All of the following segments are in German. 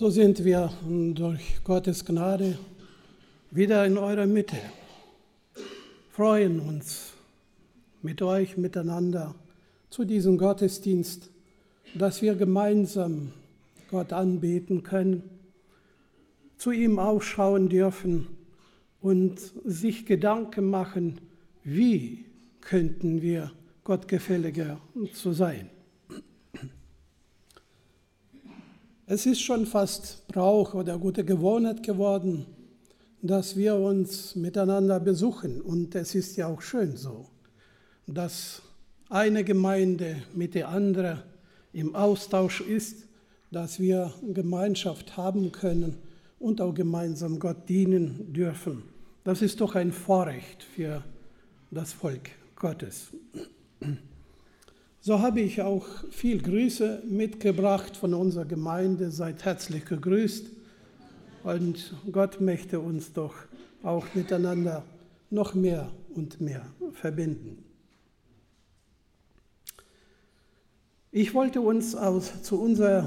So sind wir durch Gottes Gnade wieder in eurer Mitte, freuen uns mit euch miteinander zu diesem Gottesdienst, dass wir gemeinsam Gott anbeten können, zu ihm aufschauen dürfen und sich Gedanken machen, wie könnten wir gottgefälliger zu sein. Es ist schon fast Brauch oder gute Gewohnheit geworden, dass wir uns miteinander besuchen. Und es ist ja auch schön so, dass eine Gemeinde mit der anderen im Austausch ist, dass wir Gemeinschaft haben können und auch gemeinsam Gott dienen dürfen. Das ist doch ein Vorrecht für das Volk Gottes. So habe ich auch viel Grüße mitgebracht von unserer Gemeinde. Seid herzlich gegrüßt. Und Gott möchte uns doch auch miteinander noch mehr und mehr verbinden. Ich wollte uns zu unserer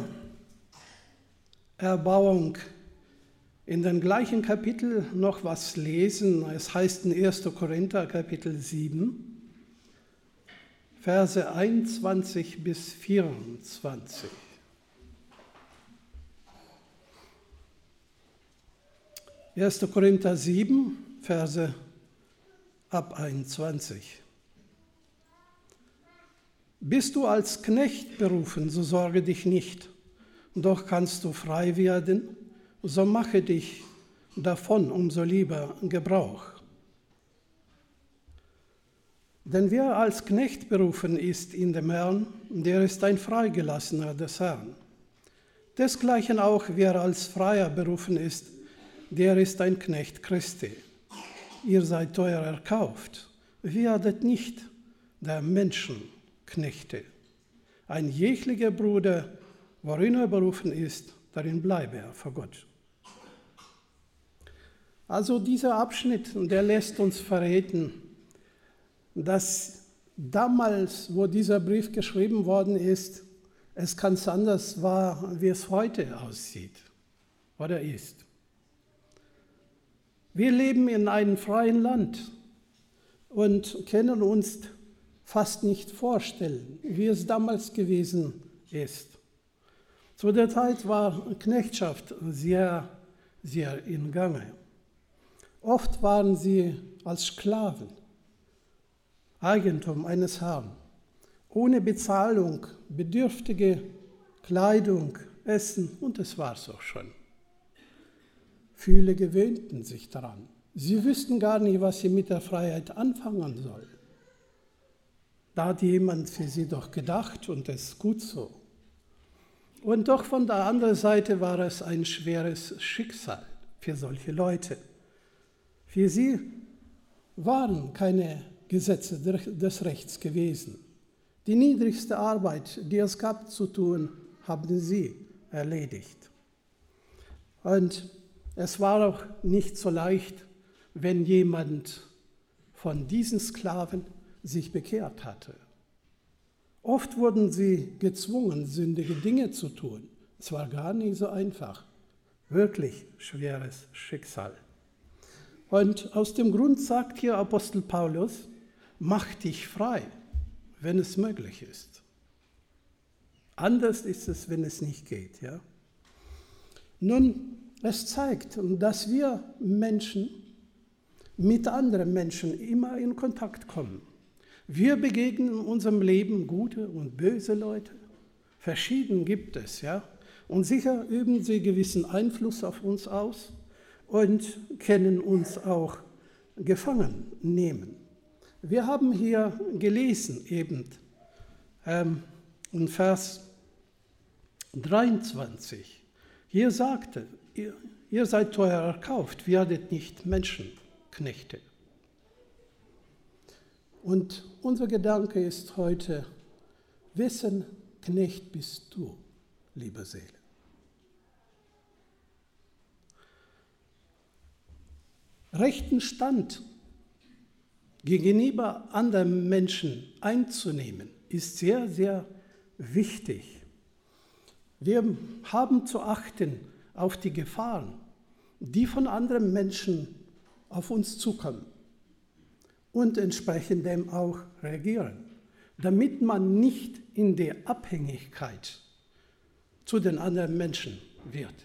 Erbauung in dem gleichen Kapitel noch was lesen. Es heißt in 1. Korinther Kapitel 7. Verse 21 bis 24. Erster Korinther 7, Verse ab 21. Bist du als Knecht berufen, so sorge dich nicht, doch kannst du frei werden, so mache dich davon umso lieber Gebrauch. Denn wer als Knecht berufen ist in dem Herrn, der ist ein Freigelassener des Herrn. Desgleichen auch, wer als Freier berufen ist, der ist ein Knecht Christi. Ihr seid teuer erkauft, werdet nicht der Menschen Knechte. Ein jeglicher Bruder, worin er berufen ist, darin bleibe er vor Gott. Also dieser Abschnitt, der lässt uns verraten, dass damals, wo dieser Brief geschrieben worden ist, es ganz anders war, wie es heute aussieht oder ist. Wir leben in einem freien Land und können uns fast nicht vorstellen, wie es damals gewesen ist. Zu der Zeit war Knechtschaft sehr, sehr in Gange. Oft waren sie als Sklaven Eigentum eines Herrn, ohne Bezahlung, bedürftige Kleidung, Essen und es war's auch schon. Viele gewöhnten sich daran. Sie wüssten gar nicht, was sie mit der Freiheit anfangen sollen. Da hat jemand für sie doch gedacht und es ist gut so. Und doch von der anderen Seite war es ein schweres Schicksal für solche Leute. Für sie waren keine Gesetze des Rechts gewesen. Die niedrigste Arbeit, die es gab zu tun, haben sie erledigt. Und es war auch nicht so leicht, wenn jemand von diesen Sklaven sich bekehrt hatte. Oft wurden sie gezwungen, sündige Dinge zu tun. Es war gar nicht so einfach. Wirklich schweres Schicksal. Und aus dem Grund sagt hier Apostel Paulus, mach dich frei, wenn es möglich ist. Anders ist es, wenn es nicht geht. Ja? Nun, es zeigt, dass wir Menschen mit anderen Menschen immer in Kontakt kommen. Wir begegnen in unserem Leben gute und böse Leute. Verschieden gibt es. Ja? Und sicher üben sie gewissen Einfluss auf uns aus und können uns auch gefangen nehmen. Wir haben hier gelesen eben in Vers 23. Hier sagte, ihr seid teuer erkauft, werdet nicht Menschenknechte. Und unser Gedanke ist heute, wessen Knecht bist du, liebe Seele? Rechten Stand gegenüber anderen Menschen einzunehmen, ist sehr, sehr wichtig. Wir haben zu achten, auf die Gefahren, die von anderen Menschen auf uns zukommen und entsprechend dem auch reagieren, damit man nicht in der Abhängigkeit zu den anderen Menschen wird.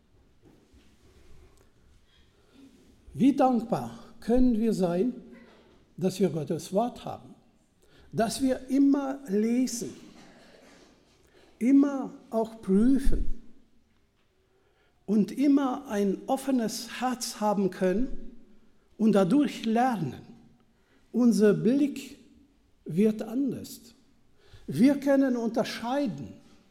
Wie dankbar können wir sein, dass wir Gottes Wort haben, dass wir immer lesen, immer auch prüfen und immer ein offenes Herz haben können und dadurch lernen. Unser Blick wird anders. Wir können unterscheiden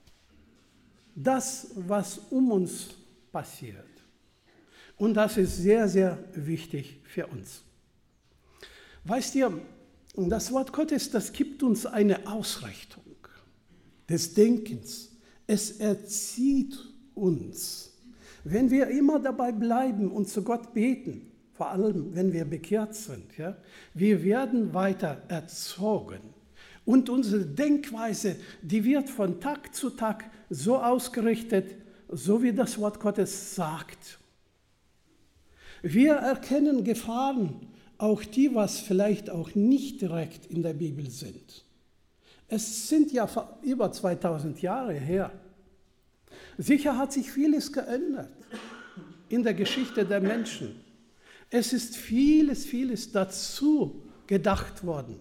das, was um uns passiert. Und das ist sehr, sehr wichtig für uns. Weißt ihr, das Wort Gottes, das gibt uns eine Ausrichtung des Denkens. Es erzieht uns. Wenn wir immer dabei bleiben und zu Gott beten, vor allem wenn wir bekehrt sind, ja, wir werden weiter erzogen. Und unsere Denkweise, die wird von Tag zu Tag so ausgerichtet, so wie das Wort Gottes sagt. Wir erkennen Gefahren, auch die, was vielleicht auch nicht direkt in der Bibel sind. Es sind ja über 2000 Jahre her. Sicher hat sich vieles geändert in der Geschichte der Menschen. Es ist vieles dazu gedacht worden.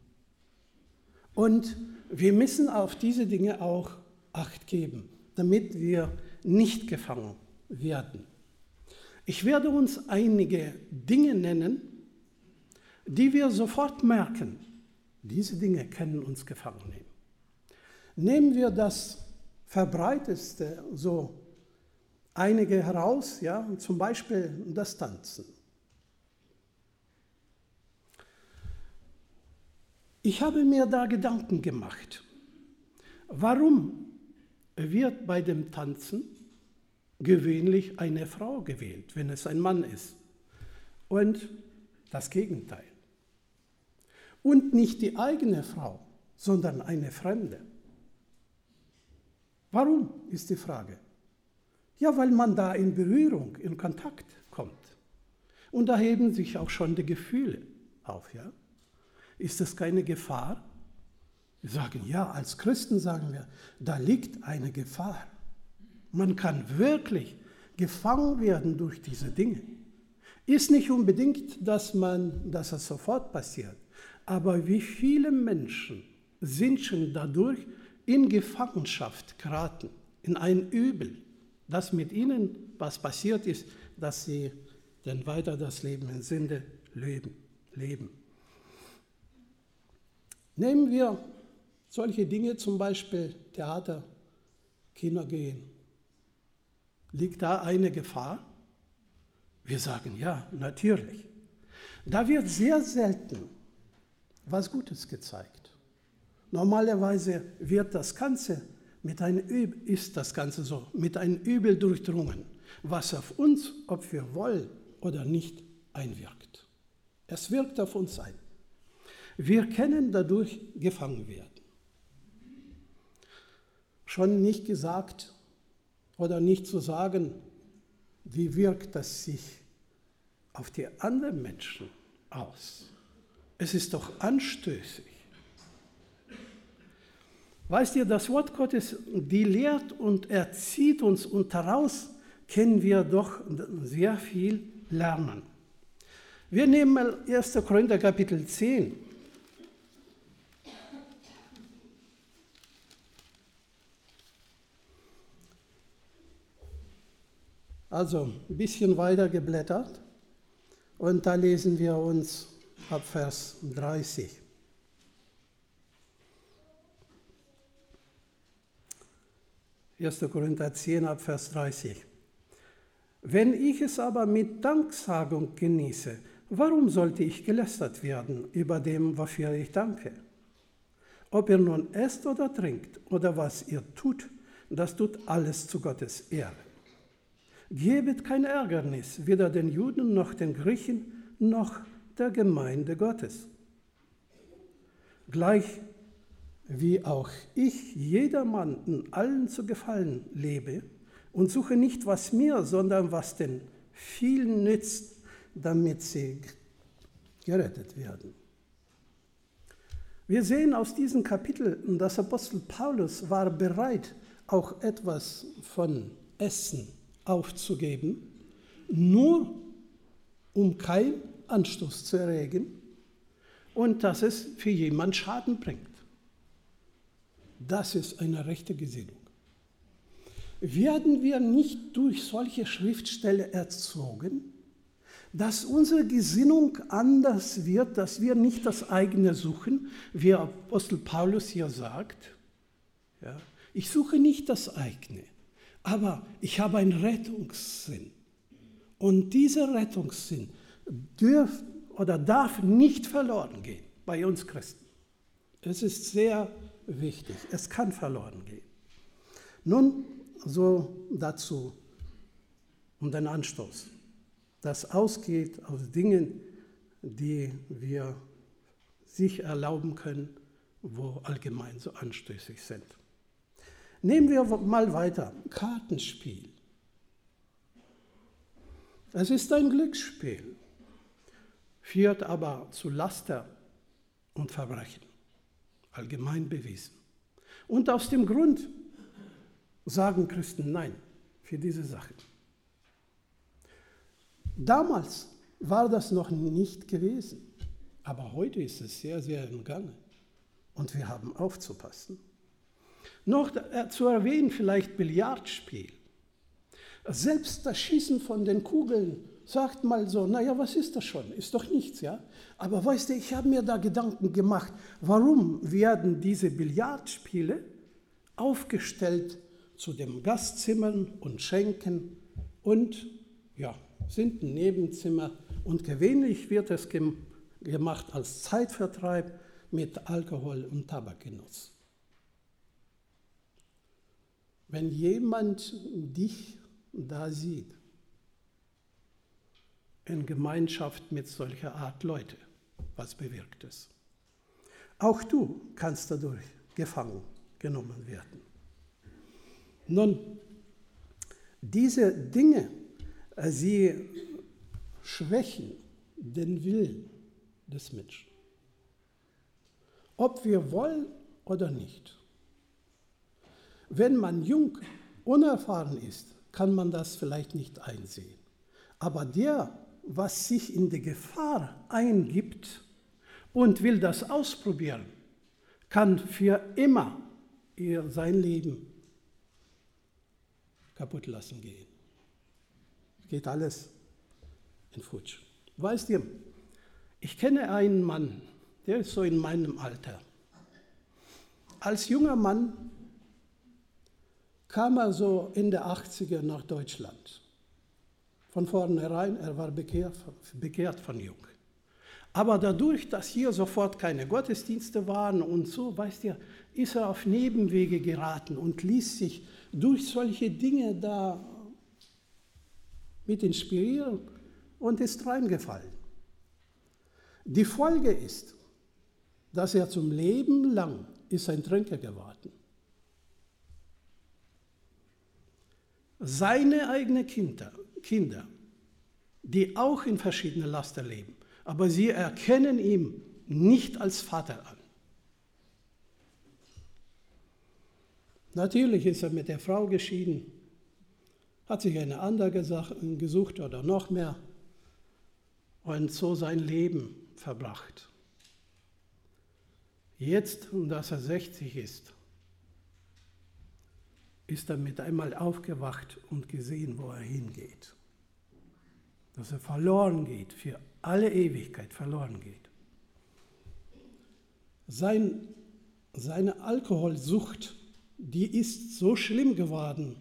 Und wir müssen auf diese Dinge auch Acht geben, damit wir nicht gefangen werden. Ich werde uns einige Dinge nennen, die wir sofort merken. Diese Dinge können uns gefangen nehmen. Nehmen wir das Verbreitetste, so einige heraus, ja, zum Beispiel das Tanzen. Ich habe mir da Gedanken gemacht. Warum wird bei dem Tanzen gewöhnlich eine Frau gewählt, wenn es ein Mann ist? Und das Gegenteil. Und nicht die eigene Frau, sondern eine Fremde. Warum, ist die Frage. Ja, weil man da in Berührung, in Kontakt kommt. Und da heben sich auch schon die Gefühle auf, ja? Ist das keine Gefahr? Wir sagen, ja, als Christen sagen wir, da liegt eine Gefahr. Man kann wirklich gefangen werden durch diese Dinge. Ist nicht unbedingt, dass es sofort passiert, aber wie viele Menschen sind schon dadurch in Gefangenschaft geraten, in ein Übel, das mit ihnen, was passiert ist, dass sie dann weiter das Leben in Sünde leben. Nehmen wir solche Dinge, zum Beispiel Theater, Kino gehen. Liegt da eine Gefahr? Wir sagen ja, natürlich. Da wird sehr selten was Gutes gezeigt. Normalerweise wird das Ganze mit einem Übel durchdrungen, was auf uns, ob wir wollen oder nicht, einwirkt. Es wirkt auf uns ein. Wir können dadurch gefangen werden. Schon nicht gesagt oder nicht zu sagen, wie wirkt das sich auf die anderen Menschen aus? Es ist doch anstößig. Weißt ihr, das Wort Gottes, die lehrt und erzieht uns und daraus können wir doch sehr viel lernen. Wir nehmen mal 1. Korinther Kapitel 10. Also ein bisschen weiter geblättert und da lesen wir uns ab Vers 30. Korinther 10 ab Vers 30. Wenn ich es aber mit Danksagung genieße, warum sollte ich gelästert werden über dem, wofür ich danke? Ob ihr nun esst oder trinkt oder was ihr tut, das tut alles zu Gottes Ehre. Gebet kein Ärgernis, weder den Juden noch den Griechen noch der Gemeinde Gottes. Gleich wie auch ich jedermann allen zu gefallen lebe, und suchen nicht, was mir, sondern was den vielen nützt, damit sie gerettet werden. Wir sehen aus diesem Kapitel, dass Apostel Paulus war bereit, auch etwas von Essen aufzugeben, nur um keinen Anstoß zu erregen und dass es für jemanden Schaden bringt. Das ist eine rechte Gesinnung. Werden wir nicht durch solche Schriftstellen erzogen, dass unsere Gesinnung anders wird, dass wir nicht das eigene suchen, wie Apostel Paulus hier sagt. Ja, ich suche nicht das eigene, aber ich habe einen Rettungssinn. Und dieser Rettungssinn darf nicht verloren gehen bei uns Christen. Es ist sehr wichtig, es kann verloren gehen. Nun, so dazu um den Anstoß. Das ausgeht aus Dingen, die wir sich erlauben können, wo allgemein so anstößig sind. Nehmen wir mal weiter. Kartenspiel. Es ist ein Glücksspiel, führt aber zu Laster und Verbrechen, allgemein bewiesen. Und aus dem Grund sagen Christen Nein für diese Sachen. Damals war das noch nicht gewesen, aber heute ist es sehr, sehr im Gange und wir haben aufzupassen. Noch zu erwähnen vielleicht Billardspiel. Selbst das Schießen von den Kugeln sagt mal so, naja, was ist das schon? Ist doch nichts, ja? Aber weißt du, ich habe mir da Gedanken gemacht, warum werden diese Billardspiele aufgestellt zu den Gastzimmern und Schenken und ja, sind ein Nebenzimmer und gewöhnlich wird es gemacht als Zeitvertreib mit Alkohol und Tabakgenuss. Wenn jemand dich da sieht, in Gemeinschaft mit solcher Art Leute, was bewirkt es? Auch du kannst dadurch gefangen genommen werden. Nun, diese Dinge, sie schwächen den Willen des Menschen. Ob wir wollen oder nicht. Wenn man jung, unerfahren ist, kann man das vielleicht nicht einsehen. Aber der, was sich in die Gefahr eingibt und will das ausprobieren, kann für immer sein Leben kaputt lassen gehen. Geht alles in Futsch. Weißt ihr, ich kenne einen Mann, der ist so in meinem Alter. Als junger Mann kam er so in der 80er nach Deutschland. Von vornherein, er war bekehrt von jung. Aber dadurch, dass hier sofort keine Gottesdienste waren und so, weißt ihr, ist er auf Nebenwege geraten und ließ sich durch solche Dinge da mit inspirieren und ist reingefallen. Die Folge ist, dass er zum Leben lang ist ein Trinker geworden. Seine eigenen Kinder, die auch in verschiedenen Laster leben, aber sie erkennen ihn nicht als Vater an. Natürlich ist er mit der Frau geschieden, hat sich eine andere gesucht oder noch mehr und so sein Leben verbracht. Jetzt, dass er 60 ist er mit einmal aufgewacht und gesehen, wo er hingeht. Dass er verloren geht, für alle Ewigkeit verloren geht. Seine Alkoholsucht, die ist so schlimm geworden,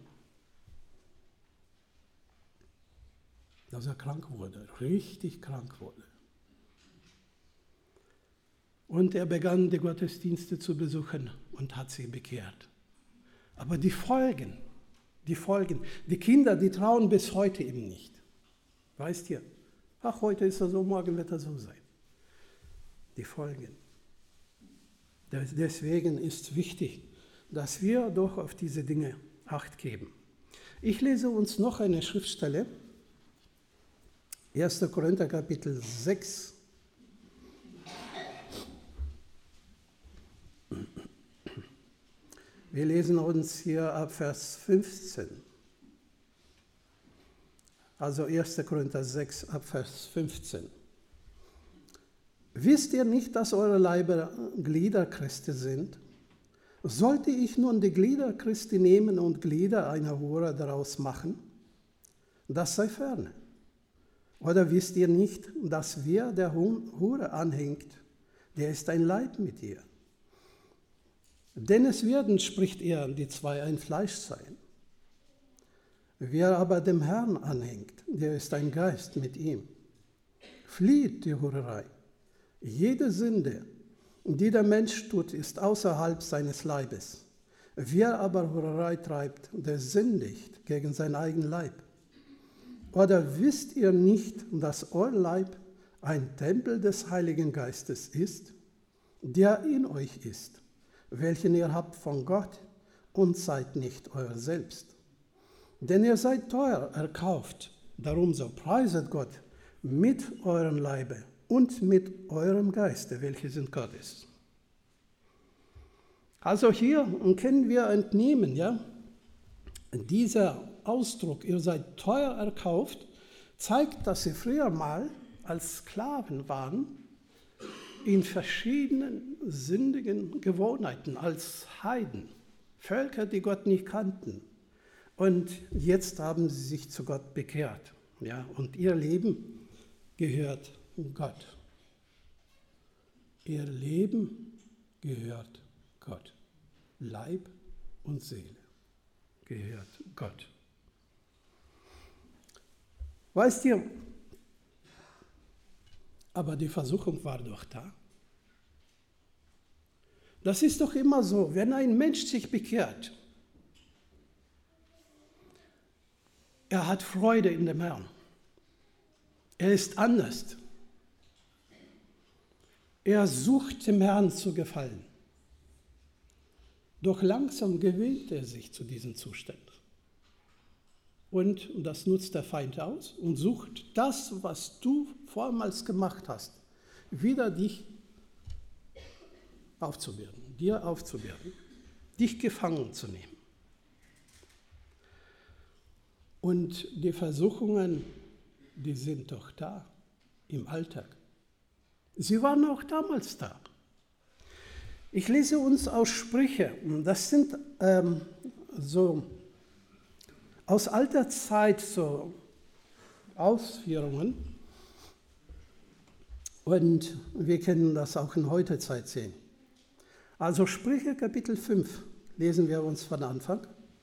dass er krank wurde, richtig krank wurde. Und er begann, die Gottesdienste zu besuchen und hat sich bekehrt. Aber die Folgen, die Kinder, die trauen bis heute ihm nicht. Weißt ihr, ach, heute ist er so, morgen wird er so sein. Die Folgen. Deswegen ist wichtig, dass wir doch auf diese Dinge Acht geben. Ich lese uns noch eine Schriftstelle, 1. Korinther Kapitel 6. Wir lesen uns hier ab Vers 15. Also 1. Korinther 6 ab Vers 15. Wisst ihr nicht, dass eure Leiber Glieder Christi sind? Sollte ich nun die Glieder Christi nehmen und Glieder einer Hure daraus machen? Das sei ferne. Oder wisst ihr nicht, dass wer der Hure anhängt, der ist ein Leib mit ihr? Denn es werden, spricht er, die zwei ein Fleisch sein. Wer aber dem Herrn anhängt, der ist ein Geist mit ihm. Flieht die Hurerei. Jede Sünde, die der Mensch tut, ist außerhalb seines Leibes. Wer aber Hurerei treibt, der sündigt gegen sein eigen Leib. Oder wisst ihr nicht, dass euer Leib ein Tempel des Heiligen Geistes ist, der in euch ist, welchen ihr habt von Gott und seid nicht euer selbst? Denn ihr seid teuer erkauft, darum so preiset Gott mit eurem Leibe und mit eurem Geiste, welche sind Gottes. Also hier können wir entnehmen, ja, dieser Ausdruck, ihr seid teuer erkauft, zeigt, dass sie früher mal als Sklaven waren, in verschiedenen sündigen Gewohnheiten, als Heiden, Völker, die Gott nicht kannten. Und jetzt haben sie sich zu Gott bekehrt, ja, und ihr Leben gehört Gott. Ihr Leben gehört Gott. Leib und Seele gehört Gott. Weißt ihr, aber die Versuchung war doch da. Das ist doch immer so, wenn ein Mensch sich bekehrt, er hat Freude in dem Herrn. Er ist anders. Er sucht dem Herrn zu gefallen. Doch langsam gewöhnt er sich zu diesem Zustand. Und das nutzt der Feind aus und sucht das, was du vormals gemacht hast, wieder dich aufzuwerten, dir aufzuwerten, dich gefangen zu nehmen. Und die Versuchungen, die sind doch da im Alltag. Sie waren auch damals da. Ich lese uns aus Sprüche, das sind so aus alter Zeit so Ausführungen und wir können das auch in heutiger Zeit sehen. Also Sprüche Kapitel 5 lesen wir uns von Anfang.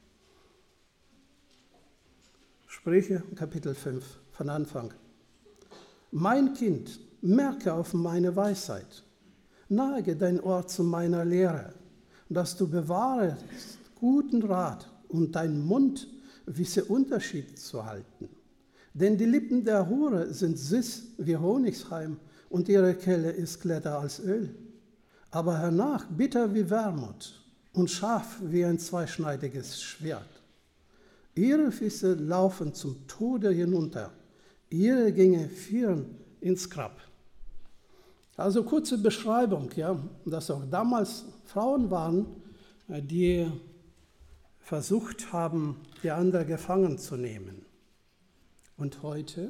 Sprüche Kapitel 5 von Anfang. Mein Kind, merke auf meine Weisheit, neige dein Ohr zu meiner Lehre, dass du bewahrest guten Rat und dein Mund wisse Unterschied zu halten. Denn die Lippen der Hure sind süß wie Honigsheim und ihre Kelle ist glatter als Öl. Aber hernach bitter wie Wermut und scharf wie ein zweischneidiges Schwert. Ihre Füße laufen zum Tode hinunter, ihre Gänge führen ins Grab. Also kurze Beschreibung, ja, dass auch damals Frauen waren, die versucht haben, die andere gefangen zu nehmen. Und heute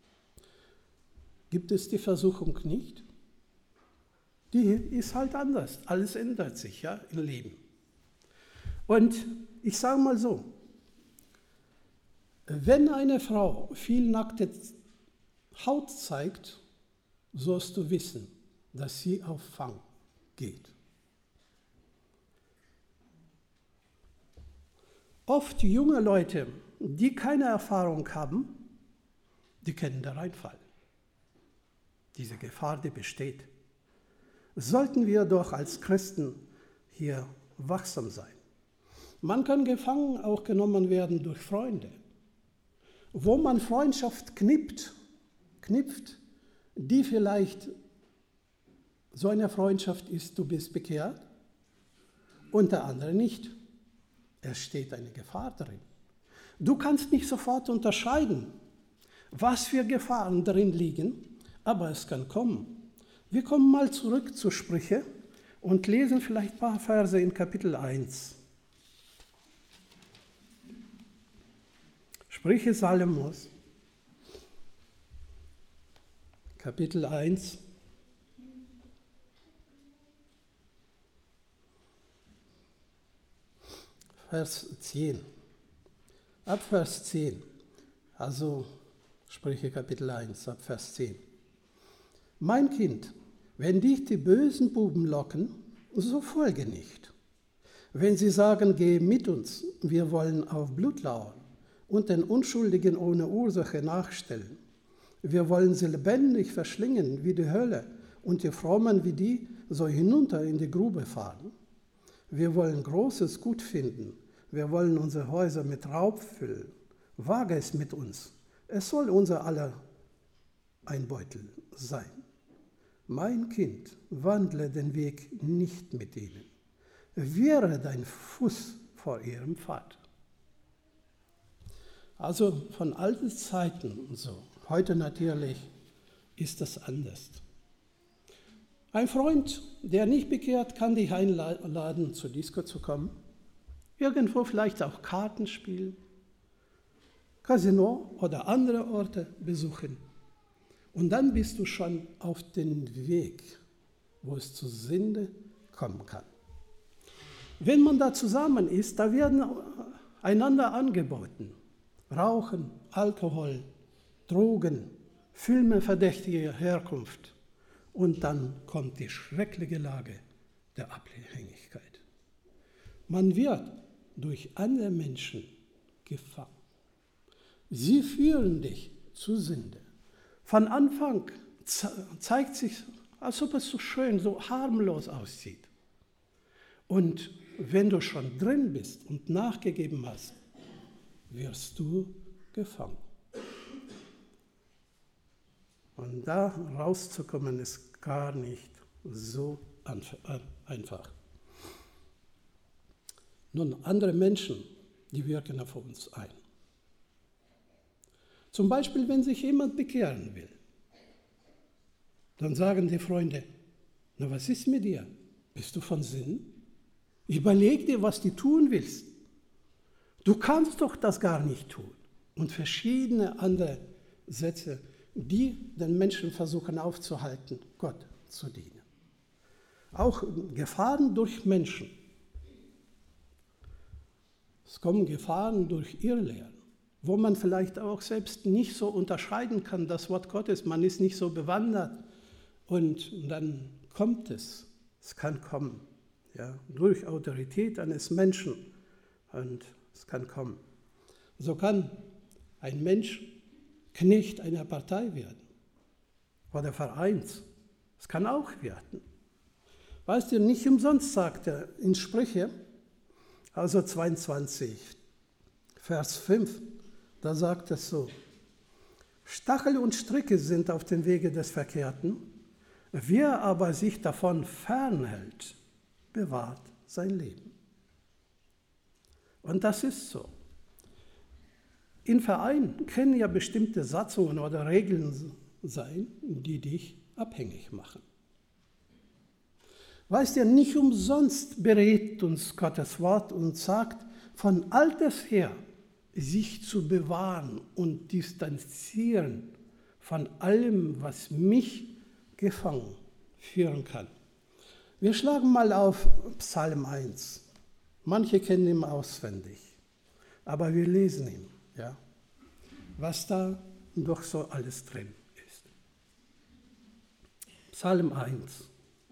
gibt es die Versuchung nicht. Die ist halt anders. Alles ändert sich, ja, im Leben. Und ich sage mal so, wenn eine Frau viel nackte Haut zeigt, sollst du wissen, dass sie auf Fang geht. Oft junge Leute, die keine Erfahrung haben, die können da reinfallen. Diese Gefahr, die besteht. Sollten wir doch als Christen hier wachsam sein. Man kann gefangen auch genommen werden durch Freunde. Wo man Freundschaft knüpft, die vielleicht so eine Freundschaft ist, du bist bekehrt, und der andere nicht. Es steht eine Gefahr drin. Du kannst nicht sofort unterscheiden, was für Gefahren darin liegen, aber es kann kommen. Wir kommen mal zurück zu Sprüche und lesen vielleicht ein paar Verse in Kapitel 1. Sprüche Salomos, Kapitel 1. Vers 10. Ab Vers 10. Also Sprüche Kapitel 1, ab Vers 10. Mein Kind, wenn dich die bösen Buben locken, so folge nicht. Wenn sie sagen, geh mit uns, wir wollen auf Blut lauern und den Unschuldigen ohne Ursache nachstellen. Wir wollen sie lebendig verschlingen wie die Hölle und die Frommen wie die so hinunter in die Grube fahren. Wir wollen großes Gut finden. Wir wollen unsere Häuser mit Raub füllen. Wage es mit uns. Es soll unser aller Einbeutel sein. Mein Kind, wandle den Weg nicht mit ihnen. Wehre dein Fuß vor ihrem Pfad. Also von alten Zeiten so. Heute natürlich ist das anders. Ein Freund, der nicht bekehrt, kann dich einladen, zur Disco zu kommen. Irgendwo vielleicht auch Karten spielen, Casino oder andere Orte besuchen. Und dann bist du schon auf dem Weg, wo es zur Sünde kommen kann. Wenn man da zusammen ist, da werden einander angeboten. Rauchen, Alkohol, Drogen, Filme verdächtiger Herkunft. Und dann kommt die schreckliche Lage der Abhängigkeit. Man wird durch andere Menschen gefangen. Sie führen dich zur Sünde. Von Anfang zeigt sich, als ob es so schön, so harmlos aussieht. Und wenn du schon drin bist und nachgegeben hast, wirst du gefangen. Und da rauszukommen ist gar nicht so einfach. Nun, andere Menschen, die wirken auf uns ein. Zum Beispiel, wenn sich jemand bekehren will, dann sagen die Freunde, na, was ist mit dir? Bist du von Sinn? Überleg dir, was du tun willst. Du kannst doch das gar nicht tun. Und verschiedene andere Sätze, die den Menschen versuchen aufzuhalten, Gott zu dienen. Auch Gefahren durch Menschen. Es kommen Gefahren durch Irrlehren, wo man vielleicht auch selbst nicht so unterscheiden kann, das Wort Gottes, man ist nicht so bewandert. Und dann kommt es kann kommen, ja, durch Autorität eines Menschen. Und es kann kommen. So kann ein Mensch Knecht einer Partei werden oder Vereins. Es kann auch werden. Weißt du, nicht umsonst sagt er in Sprüche, also 22, Vers 5, da sagt es so, Stachel und Stricke sind auf dem Wege des Verkehrten, wer aber sich davon fernhält, bewahrt sein Leben. Und das ist so. In Vereinen können ja bestimmte Satzungen oder Regeln sein, die dich abhängig machen. Weißt du, nicht umsonst berät uns Gottes Wort und sagt, von alters her sich zu bewahren und distanzieren von allem, was mich gefangen führen kann. Wir schlagen mal auf Psalm 1. Manche kennen ihn auswendig, aber wir lesen ihn, ja, was da doch so alles drin ist. Psalm 1.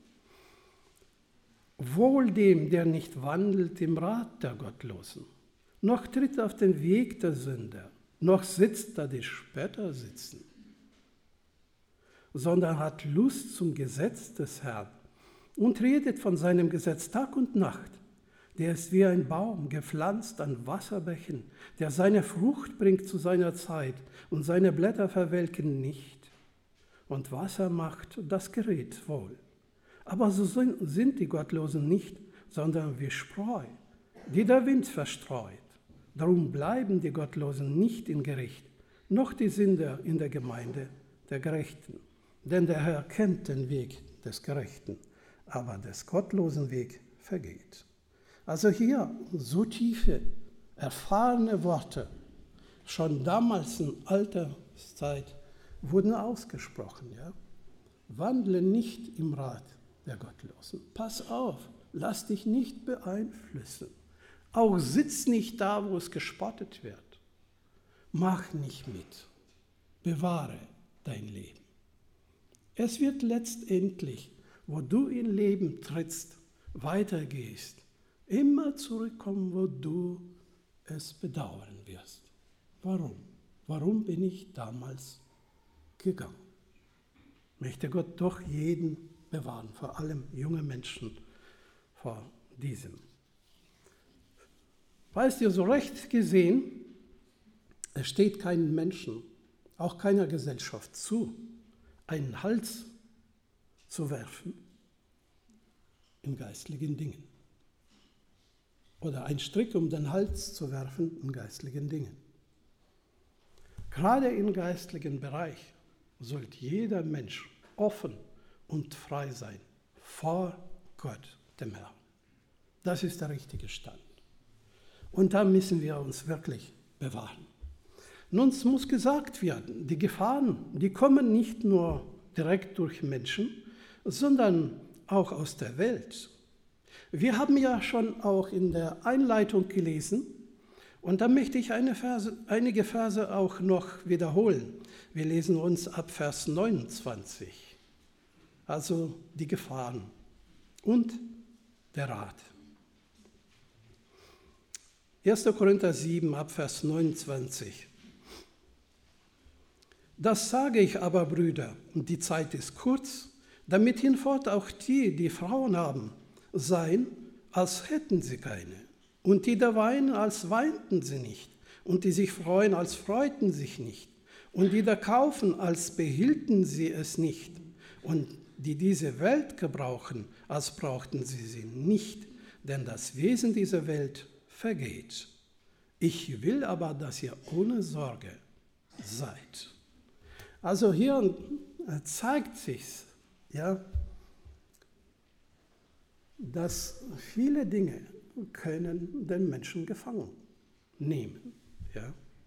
Wohl dem, der nicht wandelt im Rat der Gottlosen, noch tritt auf den Weg der Sünder, noch sitzt da die Spötter sitzen, sondern hat Lust zum Gesetz des Herrn und redet von seinem Gesetz Tag und Nacht. Der ist wie ein Baum, gepflanzt an Wasserbächen, der seine Frucht bringt zu seiner Zeit und seine Blätter verwelken nicht. Und Wasser macht das Gerät wohl. Aber so sind die Gottlosen nicht, sondern wie Spreu, die der Wind verstreut. Darum bleiben die Gottlosen nicht im Gericht, noch die Sünder in der Gemeinde der Gerechten. Denn der Herr kennt den Weg des Gerechten, aber des gottlosen Weg vergeht. Also hier so tiefe, erfahrene Worte, schon damals in alter Zeit, wurden ausgesprochen. Ja? Wandle nicht im Rat der Gottlosen. Pass auf, lass dich nicht beeinflussen. Auch sitz nicht da, wo es gespottet wird. Mach nicht mit. Bewahre dein Leben. Es wird letztendlich, wo du in Leben trittst, weitergehst, immer zurückkommen, wo du es bedauern wirst. Warum? Warum bin ich damals gegangen? Möchte Gott doch jeden bewahren, vor allem junge Menschen vor diesem. Weißt du, so recht gesehen, es steht keinem Menschen, auch keiner Gesellschaft zu, einen Hals zu werfen in geistlichen Dingen. Oder einen Strick um den Hals zu werfen in geistlichen Dingen. Gerade im geistlichen Bereich sollte jeder Mensch offen und frei sein vor Gott, dem Herrn. Das ist der richtige Stand. Und da müssen wir uns wirklich bewahren. Nun, es muss gesagt werden, die Gefahren, die kommen nicht nur direkt durch Menschen, sondern auch aus der Welt. Wir haben ja schon auch in der Einleitung gelesen, und da möchte ich einige Verse auch noch wiederholen. Wir lesen uns ab Vers 29, also die Gefahren und der Rat. 1. Korinther 7, ab Vers 29. Das sage ich aber, Brüder, und die Zeit ist kurz, damit hinfort auch die, die Frauen haben, seien, als hätten sie keine. Und die da weinen, als weinten sie nicht. Und die sich freuen, als freuten sich nicht. Und die da kaufen, als behielten sie es nicht. Und die diese Welt gebrauchen, als brauchten sie sie nicht. Denn das Wesen dieser Welt vergeht. Ich will aber, dass ihr ohne Sorge seid. Also hier zeigt sich, ja, dass viele Dinge können den Menschen gefangen nehmen. Ja.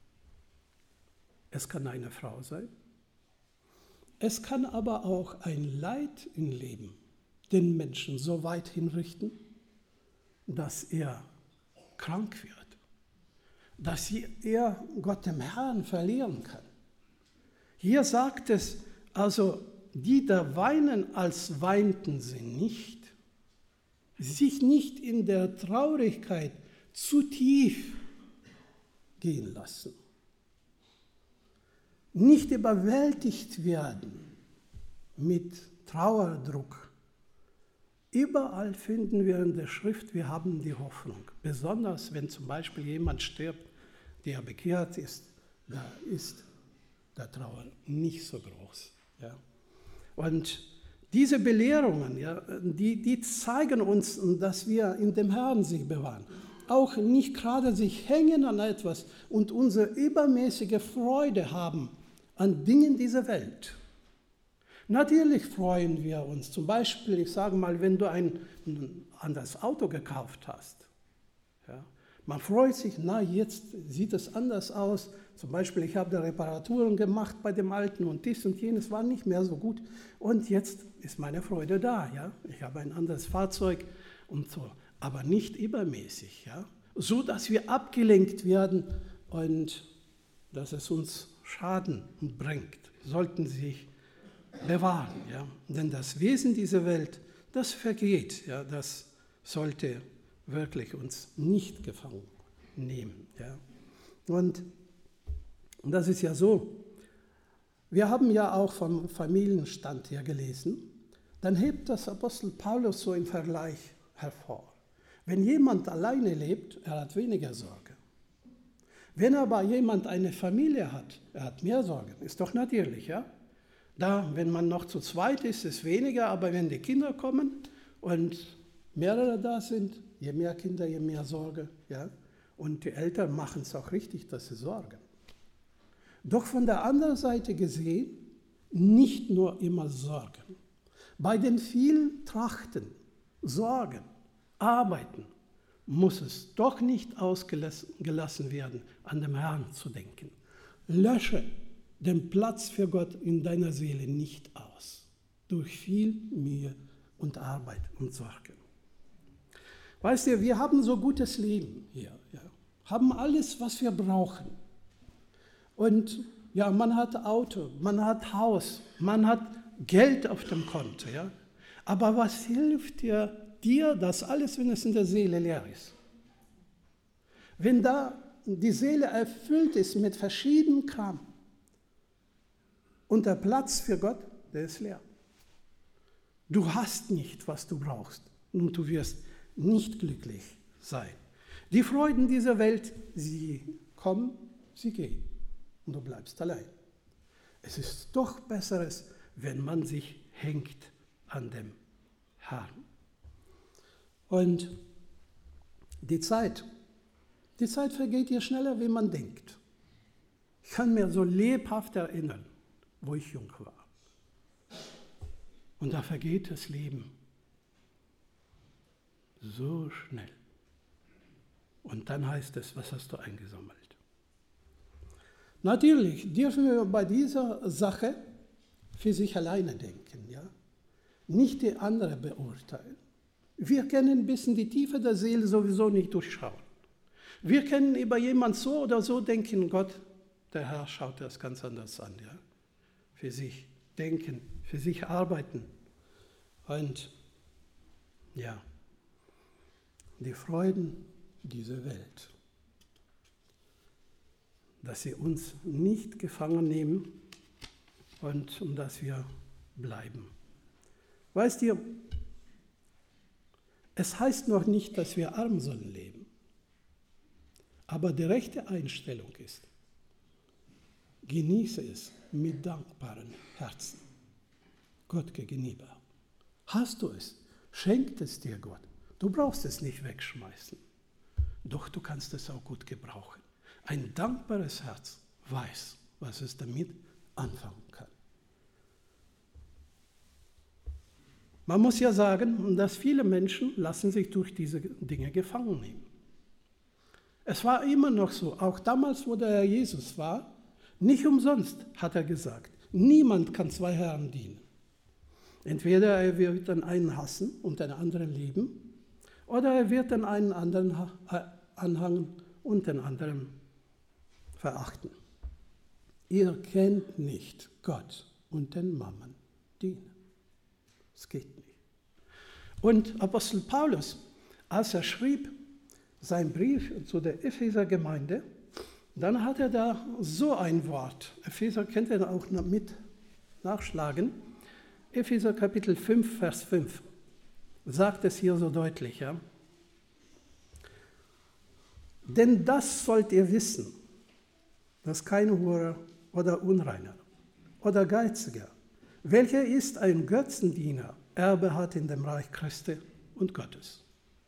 Es kann eine Frau sein. Es kann aber auch ein Leid im Leben den Menschen so weit hinrichten, dass er krank wird, dass er Gott dem Herrn verlieren kann. Hier sagt es, also die da weinen, als weinten sie nicht, sich nicht in der Traurigkeit zu tief gehen lassen, nicht überwältigt werden mit Trauerdruck. Überall finden wir in der Schrift, wir haben die Hoffnung. Besonders wenn zum Beispiel jemand stirbt, der bekehrt ist, da ist der Trauer nicht so groß. Ja. Und diese Belehrungen, ja, die zeigen uns, dass wir in dem Herrn sich bewahren. Auch nicht gerade sich hängen an etwas und unsere übermäßige Freude haben an Dingen dieser Welt. Natürlich freuen wir uns. Zum Beispiel, ich sage mal, wenn du ein anderes Auto gekauft hast. Ja, man freut sich, na jetzt sieht es anders aus. Zum Beispiel, ich habe da Reparaturen gemacht bei dem alten und dies und jenes war nicht mehr so gut. Und jetzt ist meine Freude da. Ja? Ich habe ein anderes Fahrzeug und so, aber nicht übermäßig. Ja? So, dass wir abgelenkt werden und dass es uns Schaden bringt. Sollten sich bewahren. Ja? Denn das Wesen dieser Welt, das vergeht. Ja? Das sollte wirklich uns nicht gefangen nehmen. Ja? Und das ist ja so, wir haben ja auch vom Familienstand her gelesen, dann hebt das Apostel Paulus so im Vergleich hervor. Wenn jemand alleine lebt, er hat weniger Sorge. Wenn aber jemand eine Familie hat, er hat mehr Sorgen, ist doch natürlich, ja? Da, wenn man noch zu zweit ist, ist weniger, aber wenn die Kinder kommen und mehrere da sind, je mehr Kinder, je mehr Sorge, ja? Und die Eltern machen es auch richtig, dass sie sorgen. Doch von der anderen Seite gesehen, nicht nur immer Sorgen. Bei den vielen Trachten, Sorgen, Arbeiten muss es doch nicht ausgelassen werden, an den Herrn zu denken. Lösche den Platz für Gott in deiner Seele nicht aus, durch viel Mühe und Arbeit und Sorge. Weißt du, wir haben so gutes Leben hier, ja, haben alles, was wir brauchen. Und ja, man hat Auto, man hat Haus, man hat Geld auf dem Konto, ja. Aber was hilft dir das alles, wenn es in der Seele leer ist? Wenn da die Seele erfüllt ist mit verschiedenen Kram und der Platz für Gott, der ist leer. Du hast nicht, was du brauchst und du wirst nicht glücklich sein. Die Freuden dieser Welt, sie kommen, sie gehen und du bleibst allein. Es ist doch Besseres, wenn man sich hängt an dem Herrn. Und die Zeit vergeht hier schneller, wie man denkt. Ich kann mir so lebhaft erinnern, wo ich jung war. Und da vergeht das Leben so schnell. Und dann heißt es, was hast du eingesammelt? Natürlich dürfen wir bei dieser Sache für sich alleine denken, ja? Nicht die andere beurteilen. Wir können ein bisschen die Tiefe der Seele sowieso nicht durchschauen. Wir können über jemanden so oder so denken, Gott, der Herr schaut das ganz anders an, ja? Für sich denken, für sich arbeiten. Und ja, die Freuden dieser Welt, dass sie uns nicht gefangen nehmen und dass wir bleiben. Weißt ihr, es heißt noch nicht, dass wir arm sollen leben. Aber die rechte Einstellung ist, genieße es mit dankbaren Herzen, Gott gegenüber. Hast du es, schenkt es dir Gott. Du brauchst es nicht wegschmeißen, doch du kannst es auch gut gebrauchen. Ein dankbares Herz weiß, was es damit anfangen kann. Man muss ja sagen, dass viele Menschen lassen sich durch diese Dinge gefangen nehmen. Es war immer noch so, auch damals, wo der Herr Jesus war, nicht umsonst hat er gesagt, niemand kann zwei Herren dienen. Entweder er wird den einen hassen und den anderen lieben, oder er wird den einen anderen anhangen und den anderen verachten. Ihr könnt nicht Gott und den Mammon dienen. Es geht nicht. Und Apostel Paulus, als er schrieb seinen Brief zu der Epheser-Gemeinde, dann hat er da so ein Wort. Epheser könnt ihr auch mit nachschlagen. Epheser Kapitel 5, Vers 5 sagt es hier so deutlich. Ja? Denn das sollt ihr wissen, dass kein Hurer oder Unreiner oder Geiziger, welcher ist ein Götzendiener, Erbe hat in dem Reich Christi und Gottes.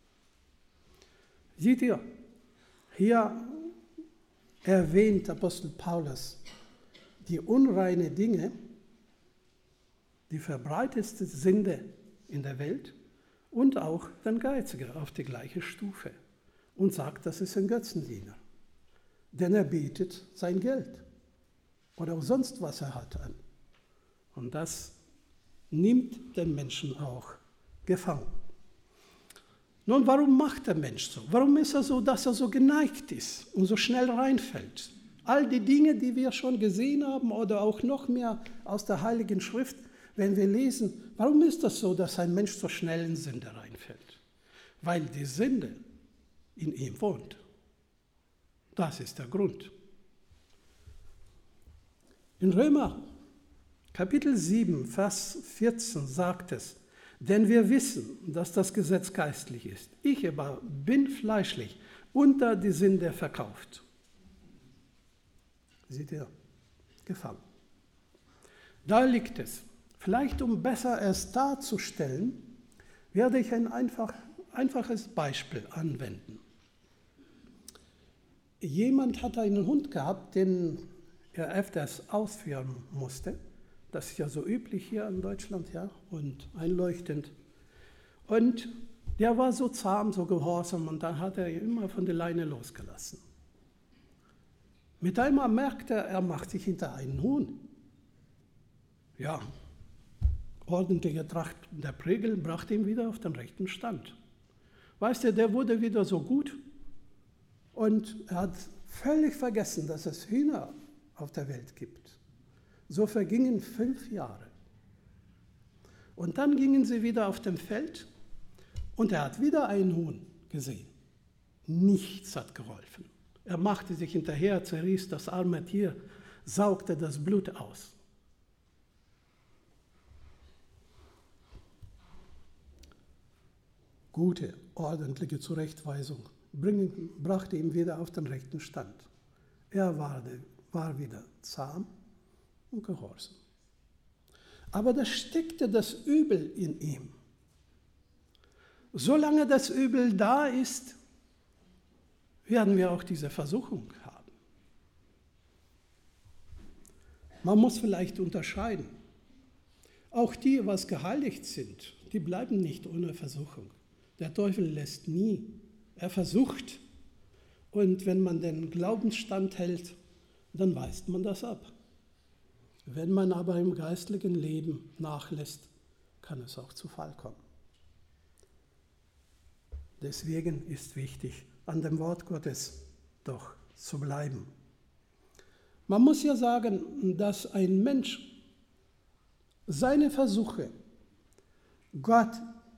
Seht ihr, hier erwähnt Apostel Paulus die unreine Dinge, die verbreitetste Sünde in der Welt und auch den Geiziger auf die gleiche Stufe und sagt, das ist ein Götzendiener, denn er bietet sein Geld oder auch sonst was er hat an. Und das nimmt den Menschen auch gefangen. Nun, warum macht der Mensch so? Warum ist er so, dass er so geneigt ist und so schnell reinfällt? All die Dinge, die wir schon gesehen haben oder auch noch mehr aus der Heiligen Schrift, wenn wir lesen, warum ist das so, dass ein Mensch so schnell in Sünde reinfällt? Weil die Sünde in ihm wohnt. Das ist der Grund. In Römer Kapitel 7, Vers 14 sagt es, denn wir wissen, dass das Gesetz geistlich ist. Ich aber bin fleischlich, unter die Sünde verkauft. Seht ihr, gefangen. Da liegt es. Vielleicht, um besser es darzustellen, werde ich ein einfaches Beispiel anwenden. jemand hat einen Hund gehabt, den er öfters ausführen musste. Das ist ja so üblich hier in Deutschland, ja, und einleuchtend. Und der war so zahm, so gehorsam, und dann hat er ihn immer von der Leine losgelassen. Mit einmal merkte er macht sich hinter einen Huhn. Ja, ordentliche Tracht der Prägel brachte ihn wieder auf den rechten Stand. Weißt du, der wurde wieder so gut und er hat völlig vergessen, dass es Hühner auf der Welt gibt. So vergingen 5 Jahre. Und dann gingen sie wieder auf dem Feld und er hat wieder einen Huhn gesehen. Nichts hat geholfen. Er machte sich hinterher, zerriss das arme Tier, saugte das Blut aus. Gute, ordentliche Zurechtweisung brachte ihn wieder auf den rechten Stand. Er war wieder zahm und gehorsam. Aber da steckte das Übel in ihm. Solange das Übel da ist, werden wir auch diese Versuchung haben. Man muss vielleicht unterscheiden. Auch die, was geheiligt sind, die bleiben nicht ohne Versuchung. Der Teufel lässt nie. Er versucht. Und wenn man den Glaubensstand hält, dann weist man das ab. Wenn man aber im geistlichen Leben nachlässt, kann es auch zu Fall kommen. Deswegen ist wichtig, an dem Wort Gottes doch zu bleiben. Man muss ja sagen, dass ein Mensch seine Versuche, Gott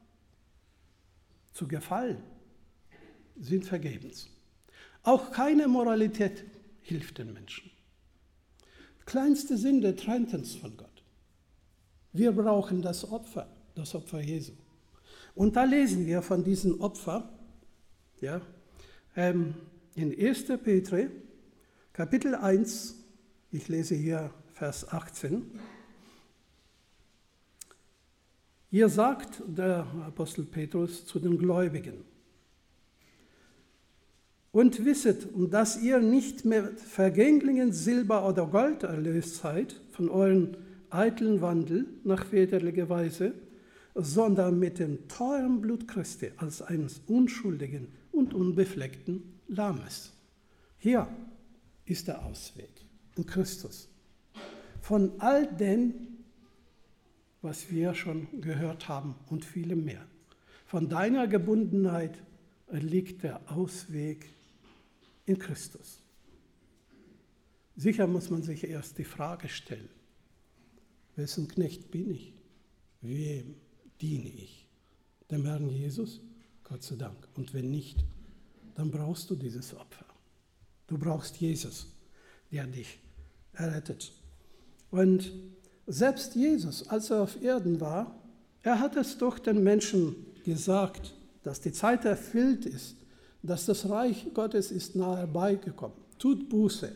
zu gefallen, sind vergebens. Auch keine Moralität hilft den Menschen. Kleinste Sünde trennt uns von Gott. Wir brauchen das Opfer Jesu. Und da lesen wir von diesem Opfer, ja, in 1. Petrus, Kapitel 1, ich lese hier Vers 18. Hier sagt der Apostel Petrus zu den Gläubigen: Und wisset, dass ihr nicht mit vergänglichen Silber oder Gold erlöst seid von euren eitlen Wandel nach väterlicher Weise, sondern mit dem teuren Blut Christi als eines unschuldigen und unbefleckten Lammes. Hier ist der Ausweg in Christus. Von all dem, was wir schon gehört haben und vielem mehr. Von deiner Gebundenheit liegt der Ausweg in Christus. Sicher muss man sich erst die Frage stellen: Wessen Knecht bin ich? Wem diene ich? Dem Herrn Jesus? Gott sei Dank. Und wenn nicht, dann brauchst du dieses Opfer. Du brauchst Jesus, der dich errettet. Und selbst Jesus, als er auf Erden war, er hat es doch den Menschen gesagt, dass die Zeit erfüllt ist, dass das Reich Gottes ist nahe herbeigekommen. Tut Buße.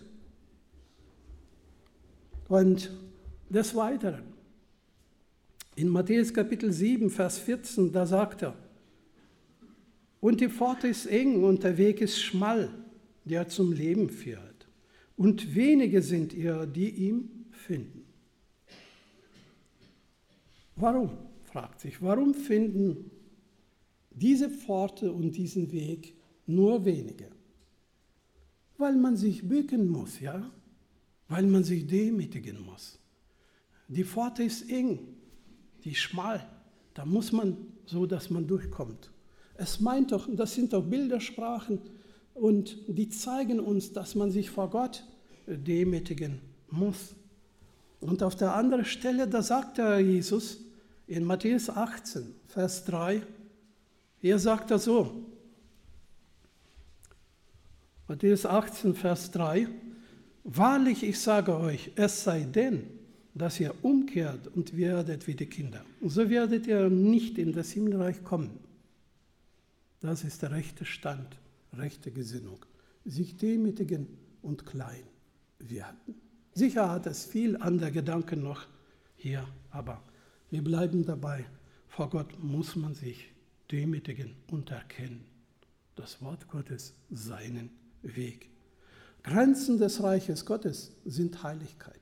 Und des Weiteren, in Matthäus Kapitel 7, Vers 14, da sagt er: Und die Pforte ist eng und der Weg ist schmal, der zum Leben führt. Und wenige sind ihr, die ihn finden. Warum, fragt sich, warum finden diese Pforte und diesen Weg nur wenige? Weil man sich bücken muss, ja? Weil man sich demütigen muss. Die Pforte ist eng, die ist schmal, da muss man so, dass man durchkommt. Es meint doch, das sind doch Bildersprachen und die zeigen uns, dass man sich vor Gott demütigen muss. Und auf der anderen Stelle, da sagt der Jesus in Matthäus 18, Vers 3, hier sagt er so, Matthäus 18, Vers 3, wahrlich, ich sage euch, es sei denn, dass ihr umkehrt und werdet wie die Kinder, so werdet ihr nicht in das Himmelreich kommen. Das ist der rechte Stand, rechte Gesinnung. Sich demütigen und klein werden. Sicher hat es viel andere Gedanken noch hier, aber wir bleiben dabei. Vor Gott muss man sich demütigen und erkennen. Das Wort Gottes, seinen Weg. Grenzen des Reiches Gottes sind Heiligkeit.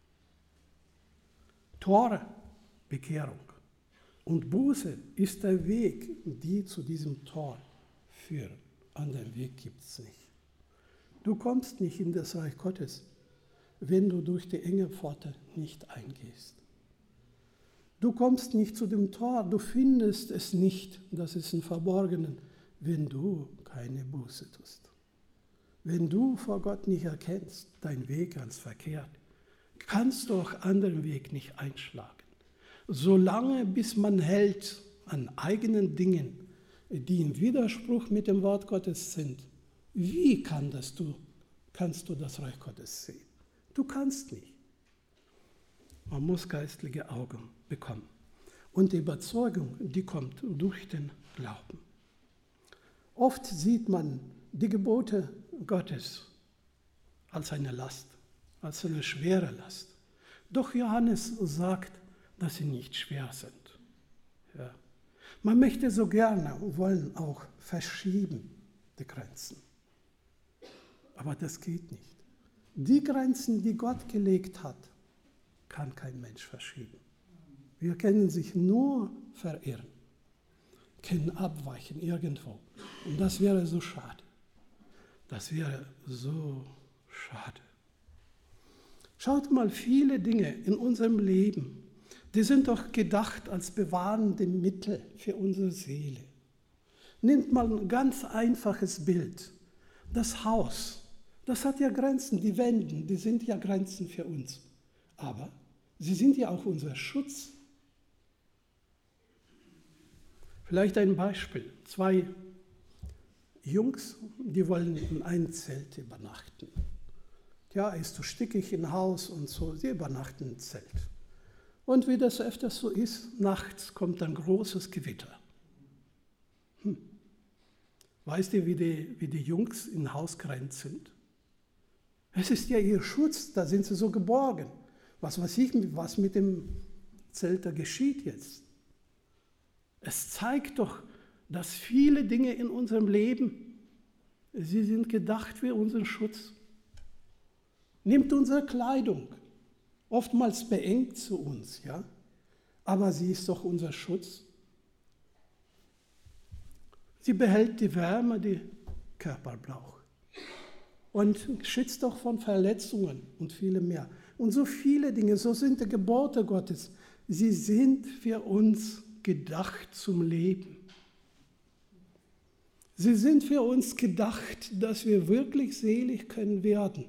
Tore, Bekehrung. Und Buße ist der Weg, die zu diesem Tor führen. Anderen Weg gibt es nicht. Du kommst nicht in das Reich Gottes, wenn du durch die enge Pforte nicht eingehst. Du kommst nicht zu dem Tor, du findest es nicht, das ist im Verborgenen, wenn du keine Buße tust. Wenn du vor Gott nicht erkennst, dein Weg als verkehrt, kannst du auch anderen Weg nicht einschlagen. Solange bis man hält an eigenen Dingen, die im Widerspruch mit dem Wort Gottes sind, wie kannst du das Reich Gottes sehen? Du kannst nicht. Man muss geistliche Augen bekommen. Und die Überzeugung, die kommt durch den Glauben. Oft sieht man die Gebote Gottes als eine Last, als eine schwere Last. Doch Johannes sagt, dass sie nicht schwer sind. Ja. Man möchte so gerne, wollen auch verschieben, die Grenzen. Aber das geht nicht. Die Grenzen, die Gott gelegt hat, kann kein Mensch verschieben. Wir können sich nur verirren, können abweichen irgendwo. Und das wäre so schade. Das wäre so schade. Schaut mal, viele Dinge in unserem Leben, die sind doch gedacht als bewahrende Mittel für unsere Seele. Nimmt mal ein ganz einfaches Bild. Das Haus, das hat ja Grenzen, die Wände, die sind ja Grenzen für uns. Aber sie sind ja auch unser Schutz. Vielleicht ein Beispiel. 2 Jungs, die wollen in einem Zelt übernachten. Ja, ist so stickig im Haus und so, sie übernachten im Zelt. Und wie das öfters so ist, nachts kommt ein großes Gewitter. Weißt du, wie die Jungs im Haus gerannt sind? Es ist ja ihr Schutz, da sind sie so geborgen. Was weiß ich, was mit dem Zelt da geschieht jetzt? Es zeigt doch, dass viele Dinge in unserem Leben, sie sind gedacht für unseren Schutz. Nimmt unsere Kleidung, oftmals beengt zu uns, ja, aber sie ist doch unser Schutz. Sie behält die Wärme, die Körper braucht und schützt doch von Verletzungen und vielem mehr. Und so viele Dinge, so sind die Gebote Gottes, sie sind für uns gedacht zum Leben. Sie sind für uns gedacht, dass wir wirklich selig können werden.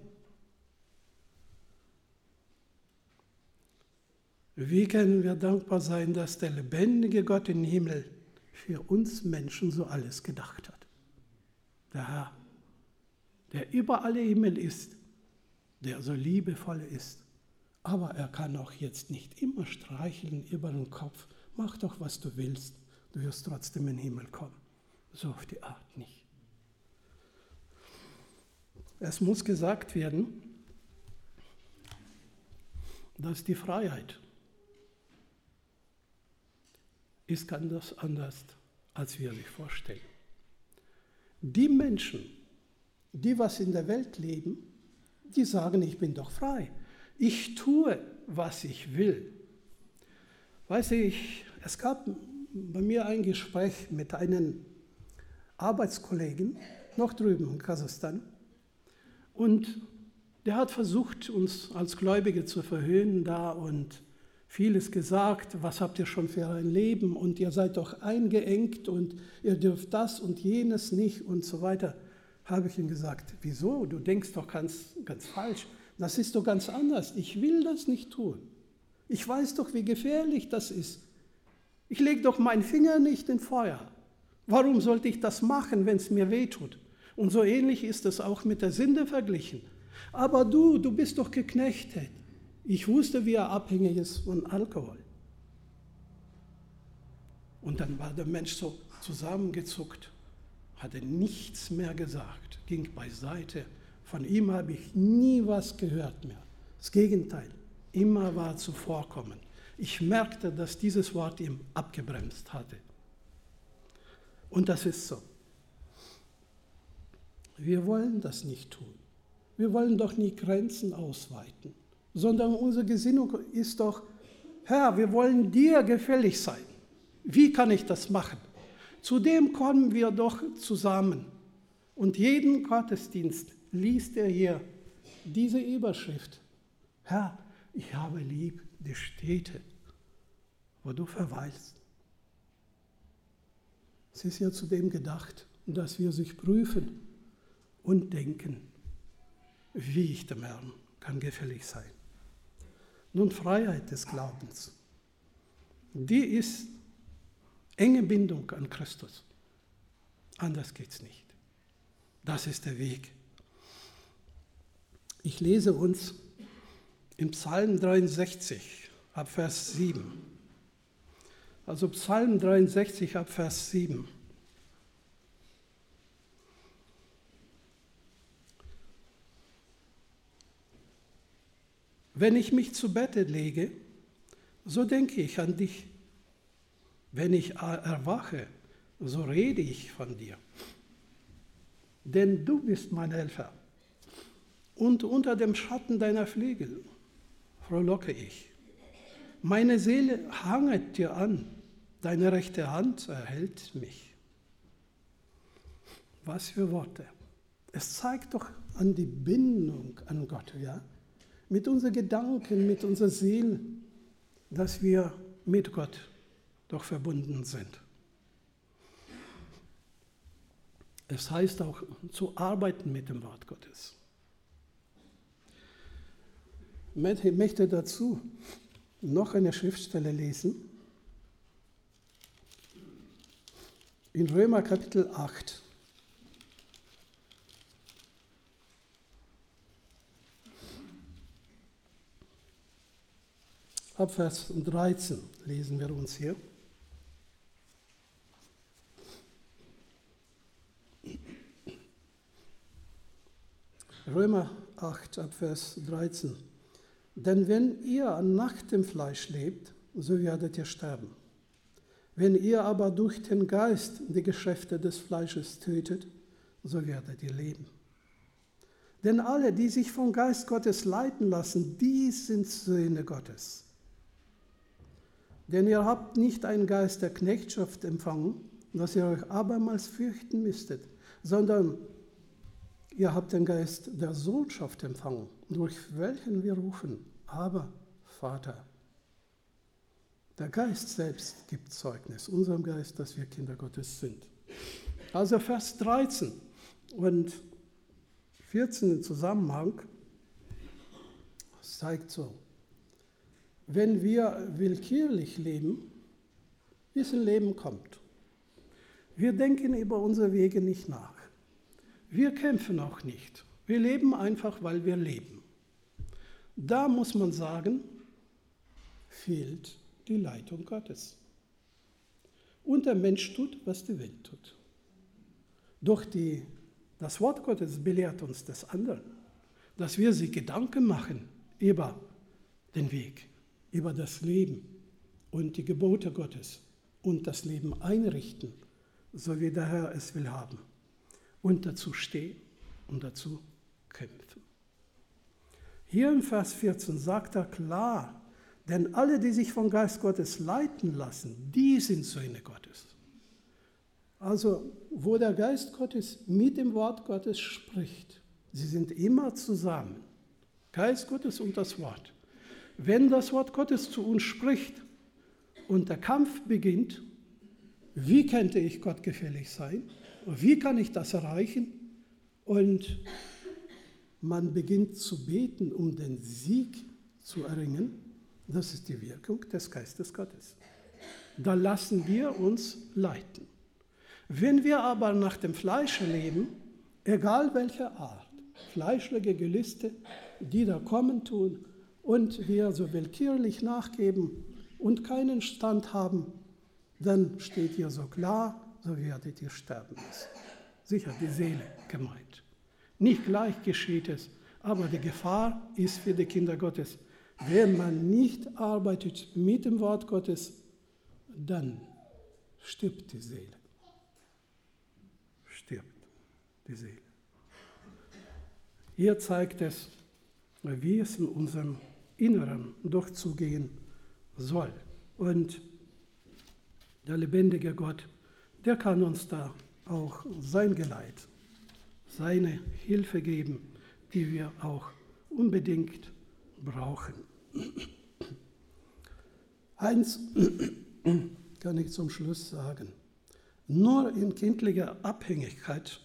Wie können wir dankbar sein, dass der lebendige Gott im Himmel für uns Menschen so alles gedacht hat? Der Herr, der über alle Himmel ist, der so liebevoll ist. Aber er kann auch jetzt nicht immer streicheln über den Kopf. Mach doch, was du willst, du wirst trotzdem in den Himmel kommen. So auf die Art nicht. Es muss gesagt werden, dass die Freiheit ist ganz anders, als wir sich vorstellen. Die Menschen, die was in der Welt leben, die sagen, ich bin doch frei. Ich tue, was ich will. Weißt du, es gab bei mir ein Gespräch mit einem Arbeitskollegen, noch drüben in Kasachstan, und der hat versucht, uns als Gläubige zu verhöhnen da und vieles gesagt, was habt ihr schon für ein Leben und ihr seid doch eingeengt und ihr dürft das und jenes nicht und so weiter. Habe ich ihm gesagt, wieso? Du denkst doch ganz falsch. Das ist doch ganz anders. Ich will das nicht tun. Ich weiß doch, wie gefährlich das ist. Ich lege doch meinen Finger nicht in Feuer. Warum sollte ich das machen, wenn es mir wehtut? Und so ähnlich ist es auch mit der Sünde verglichen. Aber du bist doch geknechtet. Ich wusste, wie er abhängig ist von Alkohol. Und dann war der Mensch so zusammengezuckt, hatte nichts mehr gesagt, ging beiseite. Von ihm habe ich nie was gehört mehr. Das Gegenteil, immer war zuvorkommend. Ich merkte, dass dieses Wort ihm abgebremst hatte. Und das ist so. Wir wollen das nicht tun. Wir wollen doch nie Grenzen ausweiten, sondern unsere Gesinnung ist doch, Herr, wir wollen dir gefällig sein. Wie kann ich das machen? Zudem kommen wir doch zusammen. Und jeden Gottesdienst liest er hier diese Überschrift. Herr, ich habe lieb die Städte, wo du verweilst. Es ist ja zudem gedacht, dass wir sich prüfen und denken, wie ich dem Herrn kann gefällig sein. Nun, Freiheit des Glaubens, die ist enge Bindung an Christus. Anders geht es nicht. Das ist der Weg. Ich lese uns im Psalm 63 ab Vers 7. Also Psalm 63 ab Vers 7. Wenn ich mich zu Bette lege, so denke ich an dich. Wenn ich erwache, so rede ich von dir. Denn du bist mein Helfer. Und unter dem Schatten deiner Flügel frohlocke ich. Meine Seele hanget dir an, deine rechte Hand erhält mich. Was für Worte. Es zeigt doch an die Bindung an Gott, ja? Mit unseren Gedanken, mit unserer Seele, dass wir mit Gott doch verbunden sind. Es heißt auch, zu arbeiten mit dem Wort Gottes. Ich möchte dazu noch eine Schriftstelle lesen. In Römer Kapitel 8. Ab Vers 13 lesen wir uns hier. Römer 8, ab Vers 13. Denn wenn ihr nach dem Fleisch lebt, so werdet ihr sterben. Wenn ihr aber durch den Geist die Geschäfte des Fleisches tötet, so werdet ihr leben. Denn alle, die sich vom Geist Gottes leiten lassen, die sind Söhne Gottes. Denn ihr habt nicht einen Geist der Knechtschaft empfangen, dass ihr euch abermals fürchten müsstet, sondern ihr habt den Geist der Sohnschaft empfangen, durch welchen wir rufen, aber Vater. Der Geist selbst gibt Zeugnis, unserem Geist, dass wir Kinder Gottes sind. Also Vers 13 und 14 im Zusammenhang zeigt so, wenn wir willkürlich leben, bis ein Leben kommt. Wir denken über unsere Wege nicht nach. Wir kämpfen auch nicht. Wir leben einfach, weil wir leben. Da muss man sagen, fehlt die Leitung Gottes. Und der Mensch tut, was die Welt tut. Doch das Wort Gottes belehrt uns des anderen, dass wir sich Gedanken machen über den Weg, über das Leben und die Gebote Gottes und das Leben einrichten, so wie der Herr es will haben. Und dazu stehen und dazu kämpfen. Hier im Vers 14 sagt er klar, denn alle, die sich vom Geist Gottes leiten lassen, die sind Söhne Gottes. Also, wo der Geist Gottes mit dem Wort Gottes spricht, sie sind immer zusammen. Geist Gottes und das Wort. Wenn das Wort Gottes zu uns spricht und der Kampf beginnt, wie könnte ich Gott gefällig sein? Wie kann ich das erreichen? Und man beginnt zu beten, um den Sieg zu erringen. Das ist die Wirkung des Geistes Gottes. Da lassen wir uns leiten. Wenn wir aber nach dem Fleisch leben, egal welcher Art, fleischliche Gelüste, die da kommen tun, und wir so willkürlich nachgeben und keinen Stand haben, dann steht hier so klar, so werdet ihr sterben müssen. Sicher, die Seele gemeint. Nicht gleich geschieht es, aber die Gefahr ist für die Kinder Gottes. Wenn man nicht arbeitet mit dem Wort Gottes, dann stirbt die Seele. Stirbt die Seele. Hier zeigt es, wie es in unserem Inneren durchzugehen soll. Und der lebendige Gott, der kann uns da auch sein Geleit, seine Hilfe geben, die wir auch unbedingt brauchen. Eins kann ich zum Schluss sagen. Nur in kindlicher Abhängigkeit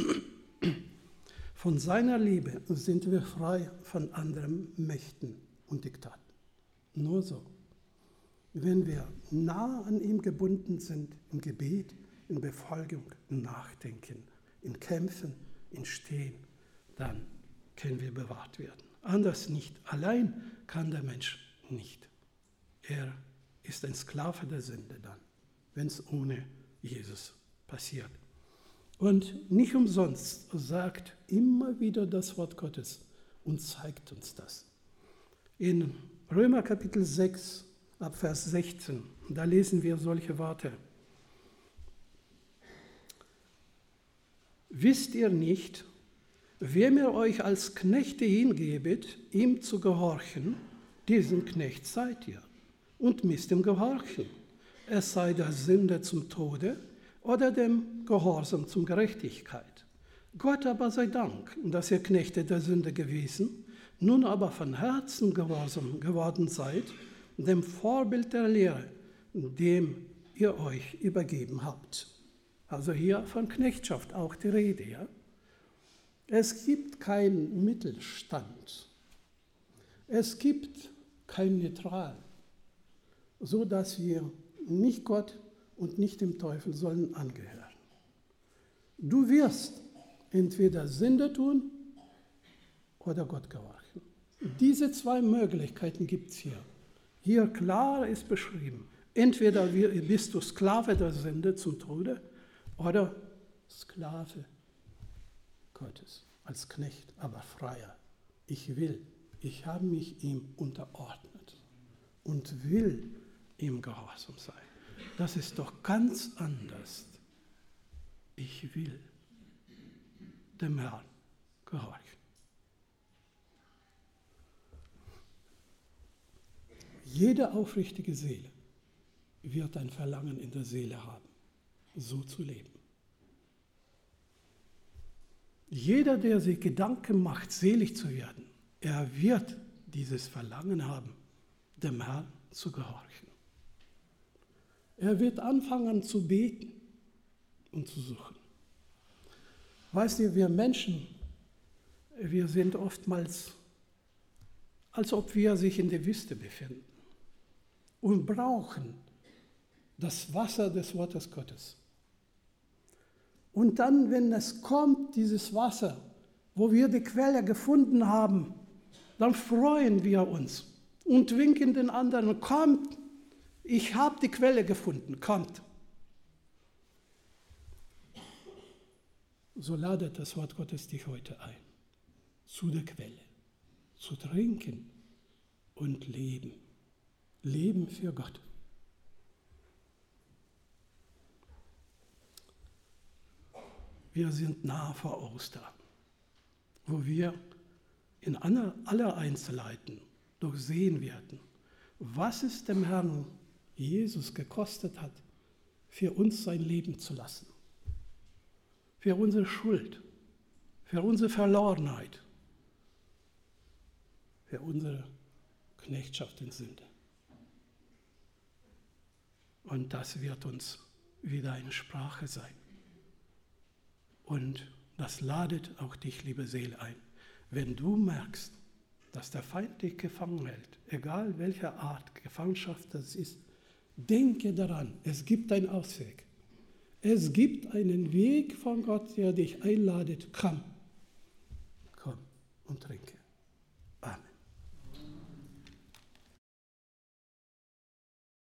von seiner Liebe sind wir frei von anderen Mächten und Diktaten. Nur so. Wenn wir nah an ihm gebunden sind, im Gebet, in Befolgung, im Nachdenken, in Kämpfen, in Stehen, dann können wir bewahrt werden. Anders nicht. Allein kann der Mensch nicht. Er ist ein Sklave der Sünde dann, wenn es ohne Jesus passiert. Und nicht umsonst sagt immer wieder das Wort Gottes und zeigt uns das. In Römer Kapitel 6, ab Vers 16, da lesen wir solche Worte. Wisst ihr nicht, wem ihr euch als Knechte hingebet, ihm zu gehorchen, diesem Knecht seid ihr und müsst ihm gehorchen. Es sei der Sünde zum Tode oder dem Gehorsam zum Gerechtigkeit. Gott aber sei Dank, dass ihr Knechte der Sünde gewesen, nun aber von Herzen gehorsam geworden seid, dem Vorbild der Lehre, dem ihr euch übergeben habt. Also hier von Knechtschaft auch die Rede. Ja? Es gibt keinen Mittelstand. Es gibt kein Neutral, so dass wir nicht Gott und nicht dem Teufel sollen angehören. Du wirst entweder Sünde tun oder Gott gehorchen. Diese zwei Möglichkeiten gibt es hier. Hier klar ist beschrieben, entweder bist du Sklave der Sünde zum Tode oder Sklave Gottes als Knecht, aber freier. Ich habe mich ihm unterordnet und will ihm gehorsam sein. Das ist doch ganz anders. Ich will dem Herrn gehorchen. Jede aufrichtige Seele wird ein Verlangen in der Seele haben, so zu leben. Jeder, der sich Gedanken macht, selig zu werden, er wird dieses Verlangen haben, dem Herrn zu gehorchen. Er wird anfangen zu beten und zu suchen. Weißt du, wir Menschen, wir sind oftmals, als ob wir sich in der Wüste befinden und brauchen das Wasser des Wortes Gottes. Und dann, wenn es kommt, dieses Wasser, wo wir die Quelle gefunden haben, dann freuen wir uns und winken den anderen, kommt, ich habe die Quelle gefunden, kommt. So ladet das Wort Gottes dich heute ein, zu der Quelle, zu trinken und leben. Leben für Gott. Wir sind nah vor Ostern, wo wir in aller Einzelheiten durchsehen werden, was es dem Herrn Jesus gekostet hat, für uns sein Leben zu lassen, für unsere Schuld, für unsere Verlorenheit, für unsere Knechtschaft in Sünde. Und das wird uns wieder eine Sprache sein. Und das ladet auch dich, liebe Seele, ein. Wenn du merkst, dass der Feind dich gefangen hält, egal welcher Art Gefangenschaft das ist, denke daran, es gibt einen Ausweg. Es gibt einen Weg von Gott, der dich einladet. Komm und trinke.